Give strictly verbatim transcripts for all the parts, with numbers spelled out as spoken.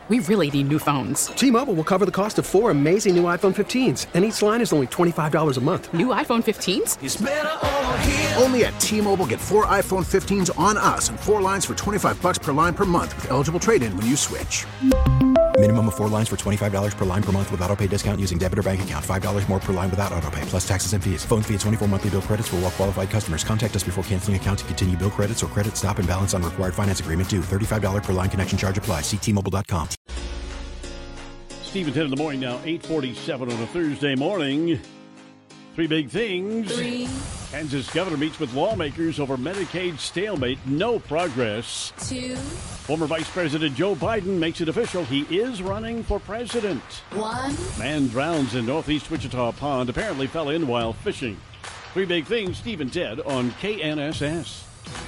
We really need new phones. T-Mobile will cover the cost of four amazing new iPhone fifteens, and each line is only twenty-five dollars a month. New iPhone fifteens? It's better over here. Only at T-Mobile, get four iPhone fifteens on us and four lines for twenty-five dollars per line per month with eligible trade-in when you switch. Minimum of four lines for twenty-five dollars per line per month with autopay discount using debit or bank account. five dollars more per line without autopay, plus taxes and fees. Phone fee at twenty-four monthly bill credits for well-qualified customers. Contact us before canceling account to continue bill credits or credit stop and balance on required finance agreement due. thirty-five dollars per line connection charge applies. See T Mobile dot com. Steve and Ted in the morning now, eight forty-seven on a Thursday morning. Three big things. Three. Kansas governor meets with lawmakers over Medicaid stalemate. No progress. Two. Former Vice President Joe Biden makes it official. He is running for president. One. Man drowns in northeast Wichita Pond. Apparently fell in while fishing. Three big things. Steve and Ted on K N S S.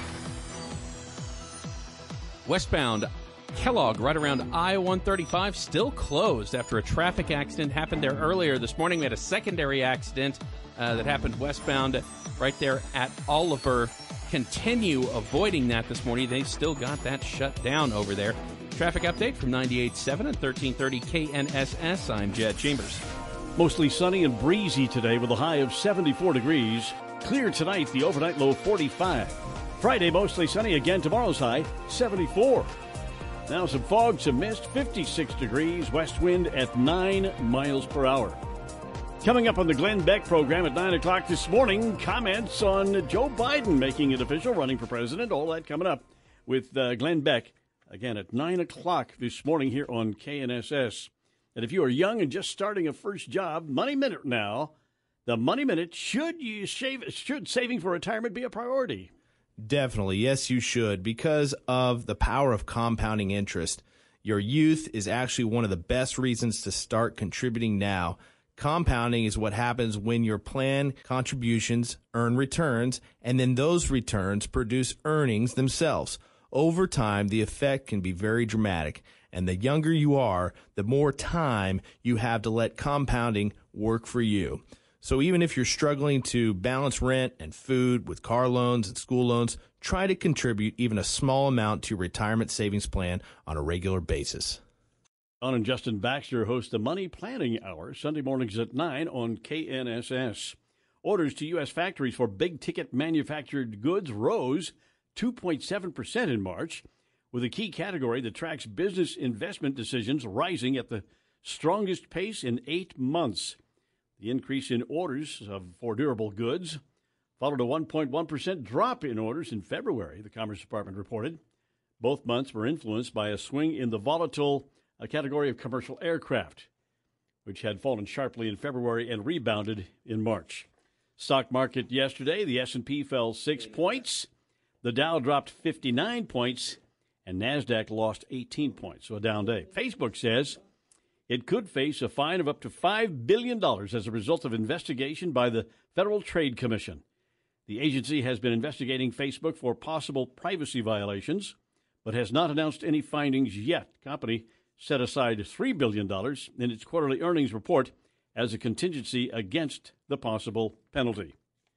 Westbound Kellogg, right around I one thirty-five, still closed after a traffic accident happened there earlier this morning. We had a secondary accident uh, that happened westbound right there at Oliver. Continue avoiding that this morning. They still got that shut down over there. Traffic update from ninety-eight point seven and thirteen thirty K N S S. I'm Jed Chambers. Mostly sunny and breezy today with a high of seventy-four degrees. Clear tonight, the overnight low forty-five. Friday, mostly sunny again. Tomorrow's high, seventy-four. Now some fog, some mist, fifty-six degrees, west wind at nine miles per hour. Coming up on the Glenn Beck program at nine o'clock this morning, comments on Joe Biden making it official, running for president. All that coming up with uh, Glenn Beck, again at nine o'clock this morning here on K N S S. And if you are young and just starting a first job, Money Minute now, the Money Minute, should you save, should saving for retirement be a priority? Definitely. Yes, you should, because of the power of compounding interest. Your youth is actually one of the best reasons to start contributing now. Compounding is what happens when your plan contributions earn returns, and then those returns produce earnings themselves. Over time, the effect can be very dramatic, and the younger you are, the more time you have to let compounding work for you. So even if you're struggling to balance rent and food with car loans and school loans, try to contribute even a small amount to your retirement savings plan on a regular basis. Don and Justin Baxter host the Money Planning Hour, Sunday mornings at nine on K N S S. Orders to U S factories for big-ticket manufactured goods rose two point seven percent in March, with a key category that tracks business investment decisions rising at the strongest pace in eight months. The increase in orders of, for durable goods followed a one point one percent drop in orders in February, the Commerce Department reported. Both months were influenced by a swing in the volatile uh, category of commercial aircraft, which had fallen sharply in February and rebounded in March. Stock market yesterday, the S and P fell six points, the Dow dropped fifty-nine points, and NASDAQ lost eighteen points, so a down day. Facebook says it could face a fine of up to five billion dollars as a result of investigation by the Federal Trade Commission. The agency has been investigating Facebook for possible privacy violations, but has not announced any findings yet. The company set aside three billion dollars in its quarterly earnings report as a contingency against the possible penalty.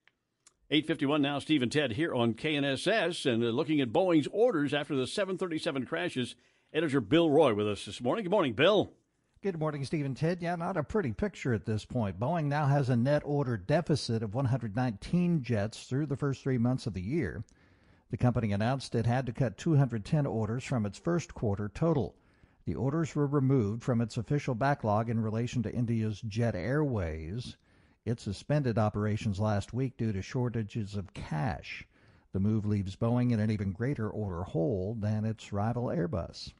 eight fifty-one now, Steve and Ted here on K N S S, and uh, looking at Boeing's orders after the seven thirty-seven crashes. Editor Bill Roy with us this morning. Good morning, Bill. Good morning, Steve and Ted. Yeah, not a pretty picture at this point. Boeing now has a net order deficit of one hundred nineteen jets through the first three months of the year. The company announced it had to cut two hundred ten orders from its first quarter total. The orders were removed from its official backlog in relation to India's Jet Airways. It suspended operations last week due to shortages of cash. The move leaves Boeing in an even greater order hole than its rival Airbus.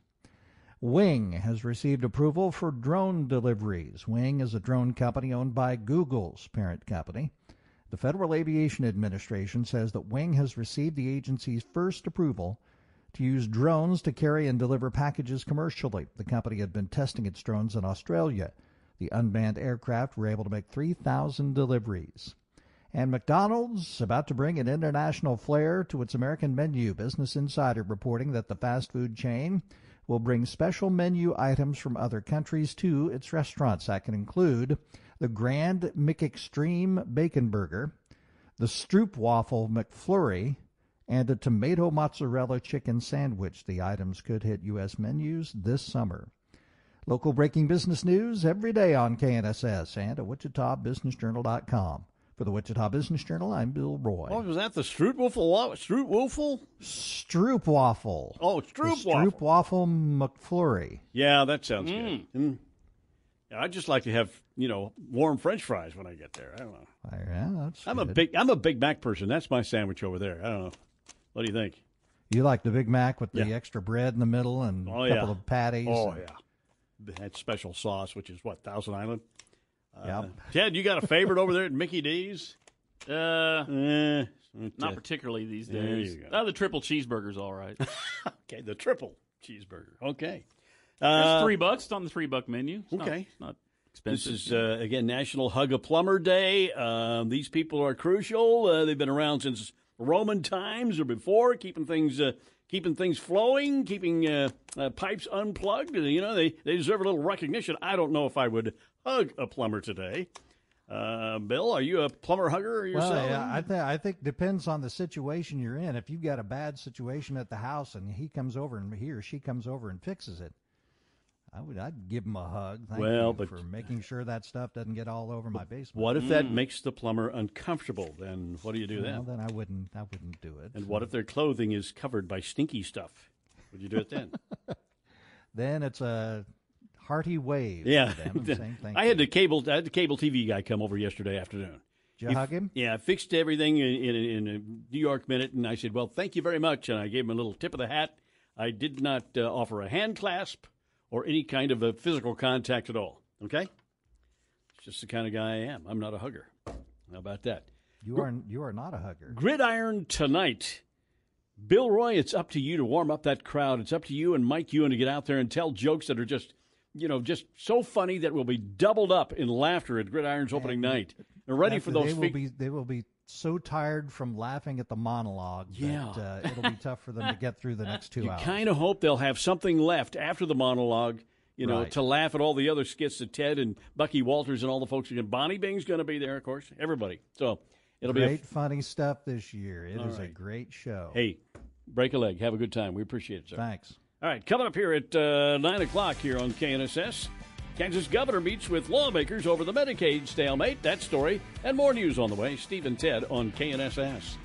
Wing has received approval for drone deliveries. Wing is a drone company owned by Google's parent company. The Federal Aviation Administration says that Wing has received the agency's first approval to use drones to carry and deliver packages commercially. The company had been testing its drones in Australia. The unmanned aircraft were able to make three thousand deliveries. And McDonald's about to bring an international flair to its American menu. Business Insider reporting that the fast food chain will bring special menu items from other countries to its restaurants. That can include the Grand McExtreme Bacon Burger, the Stroop Waffle McFlurry, and a tomato mozzarella chicken sandwich. The items could hit U S menus this summer. Local breaking business news every day on K N S S and at Wichita Business Journal dot com. For the Wichita Business Journal, I'm Bill Roy. Oh, was that the Stroopwafel? Stroopwafel? Stroopwafel. Oh, Stroopwafel. Stroopwafel McFlurry. Yeah, that sounds Mm. good. Mm. Yeah, I'd just like to have, you know, warm French fries when I get there. I don't know. Yeah, that's I'm good. a big I'm a Big Mac person. That's my sandwich over there. I don't know. What do you think? You like the Big Mac with the Yeah. extra bread in the middle and Oh, a couple yeah. of patties? Oh, and- yeah. That special sauce, which is what, Thousand Island? Uh, Yep. Ted, you got a favorite over there at Mickey D's? Uh, Eh, not okay. particularly these There days. you go. Uh, the triple cheeseburger's all right. Okay, the triple cheeseburger. Okay. That's Uh, three bucks. It's on the three buck menu. It's not- Okay. Not, This expensive. is, uh, again, National Hug a Plumber Day. Uh, these people are crucial. Uh, they've been around since Roman times or before, keeping things uh, keeping things flowing, keeping uh, uh, pipes unplugged. You know, they, they deserve a little recognition. I don't know if I would hug a plumber today. Uh, Bill, are you a plumber hugger yourself? Well, yeah, I think I think depends on the situation you're in. If you've got a bad situation at the house and he comes over and he or she comes over and fixes it, I would I'd give him a hug. Thank Well, you but- for making sure that stuff doesn't get all over my basement. What if that makes the plumber uncomfortable? Then what do you do Well, then? then I wouldn't I wouldn't do it. And what if their clothing is covered by stinky stuff? Would you do it then? Then it's a hearty wave. Yeah. For them and saying thank I had you. the cable I had the cable T V guy come over yesterday afternoon. Did you He- hug him? Yeah, fixed everything in, in, in a New York minute, and I said, well, thank you very much, and I gave him a little tip of the hat. I did not uh, offer a hand clasp or any kind of a physical contact at all, okay? It's just the kind of guy I am. I'm not a hugger. How about that? You are you are not a hugger. Gridiron tonight. Bill Roy, it's up to you to warm up that crowd. It's up to you and Mike Ewan to get out there and tell jokes that are just, you know, just so funny that will be doubled up in laughter at Gridiron's opening night. They're ready for those They will feet. be they will be so tired from laughing at the monologue Yeah. that uh, it'll be tough for them to get through the next two You hours. kind of hope they'll have something left after the monologue, you know, Right. to laugh at all the other skits that Ted and Bucky Walters and all the folks again. Bonnie Bing's going to be there, of course. Everybody. So it'll Great be a, funny stuff this year. It All is a right. great show. hey, break a leg. Have a good time. We appreciate it, sir. Thanks. All right, coming up here at uh, nine o'clock here on K N S S, Kansas governor meets with lawmakers over the Medicaid stalemate. That story and more news on the way. Steve and Ted on K N S S.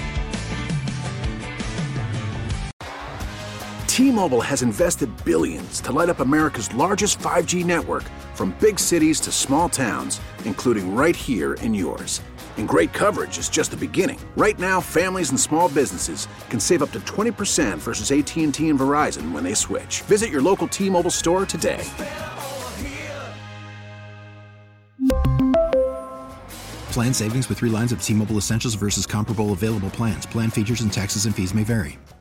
T-Mobile has invested billions to light up America's largest five G network, from big cities to small towns, including right here in yours. And great coverage is just the beginning. Right now, families and small businesses can save up to twenty percent versus A T and T and Verizon when they switch. Visit your local T-Mobile store today. Plan savings with three lines of T-Mobile Essentials versus comparable available plans. Plan features and taxes and fees may vary.